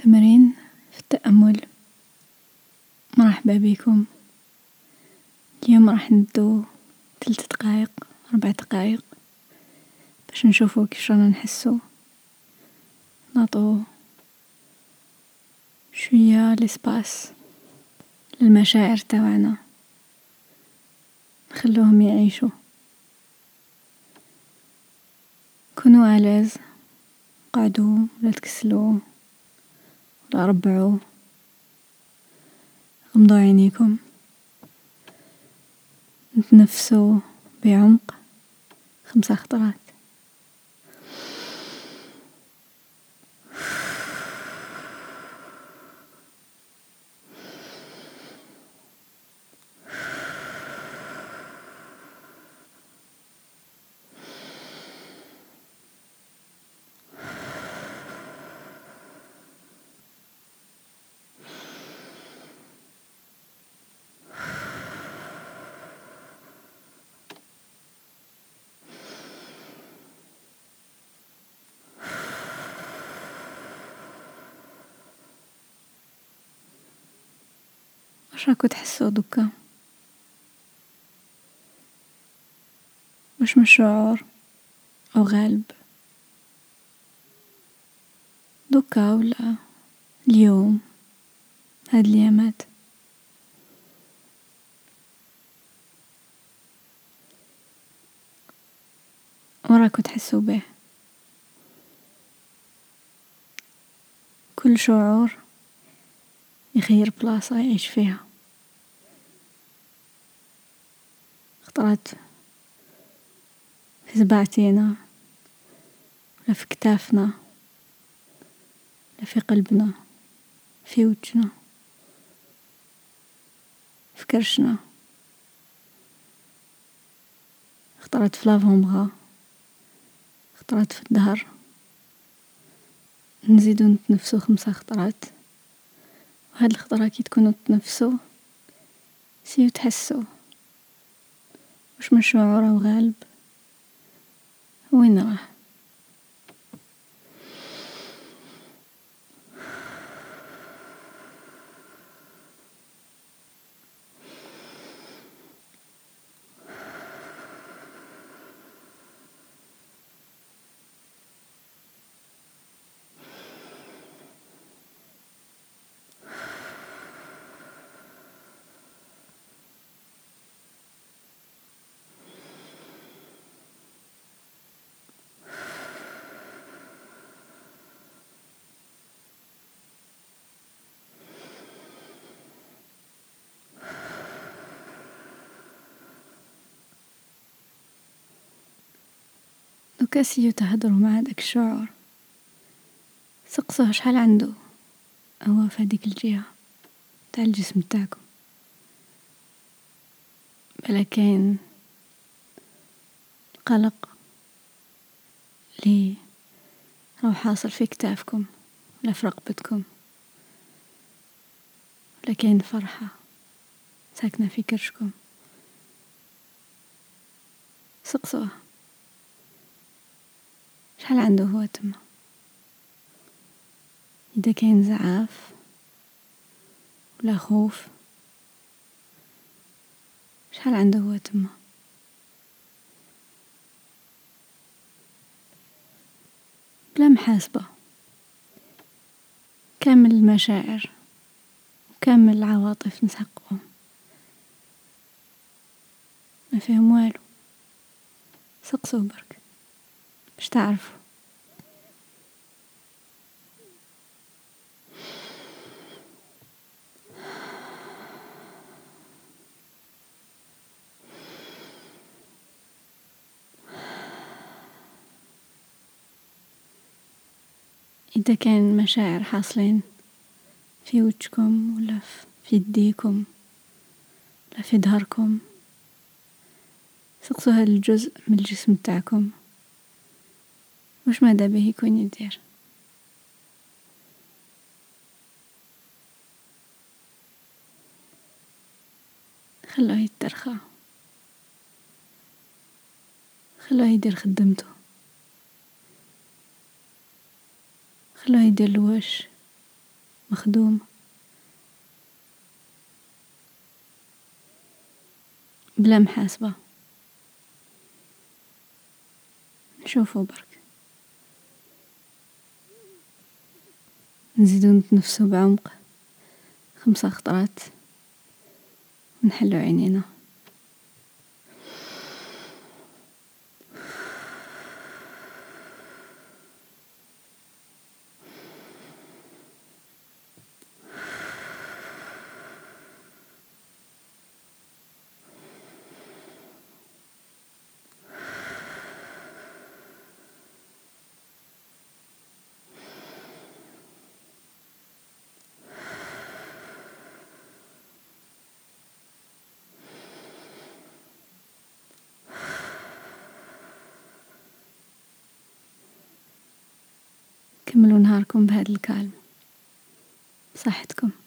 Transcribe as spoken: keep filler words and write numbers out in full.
تمرين في التأمل. مرحبا بكم. اليوم راح ندو ثلاث دقائق أربع دقائق باش نشوفو كيف رانا نحسو، نعطو شوية لسباس للمشاعر تاعنا، نخلوهم يعيشوا. كونوا آلاز، قعدوا ولا تكسلوا ولا ربعوا، غمضوا عينيكم، نتنفسوا بعمق خمسة خطرات. واش راكو تحسوا دوكا؟ واش من شعور او غالب دوكا ولا اليوم هاد اليامات؟ وراكو تحسوا به؟ كل شعور يخير بلاصة يعيش فيها. خطرات في زبعتينا ولا في كتافنا ولا في قلبنا، في وجهنا، في كرشنا، خطرات في لافونبغا، خطرات في الظهر. نزيدو نتنفسو خمسة خطرات، وهاد الخطرة كي تكونوا تنفسوا سيو تحسوا واش من شعور او غالب وين راه. دوكا سيو تهضروا مع داك الشعور، سقسوه شحال عنده هو في هذيك الجهة تاع الجسم تاعكم. بلا كاين قلق لي راهو حاصل في كتافكم ولا في رقبتكم، ولا كاين فرحة ساكنة في كرشكم. سقسوه شحال عنده هو تما. إذا كاين زعاف ولا خوف شحال عنده هو تما. بلا محاسبة، كامل المشاعر وكامل العواطف نسحقهم، ما فيهم والو. سقسوا برك باش تعرفوا. إذا كان مشاعر حاصلين في وجهكم ولا في يديكم ولا في ظهركم، سقسوا هذا الجزء من الجسم تاعكم واش ماذا به يكون يدير. خلوه يترخى، خلوه يدير خدمته، خلوه يدير الواش مخدومة بلا محاسبة. نشوفوا برك، نزيدو نتنفسو بعمق خمسة خطرات ونحلو عينينا. كملوا نهاركم بهذا الكالم. بصحتكم.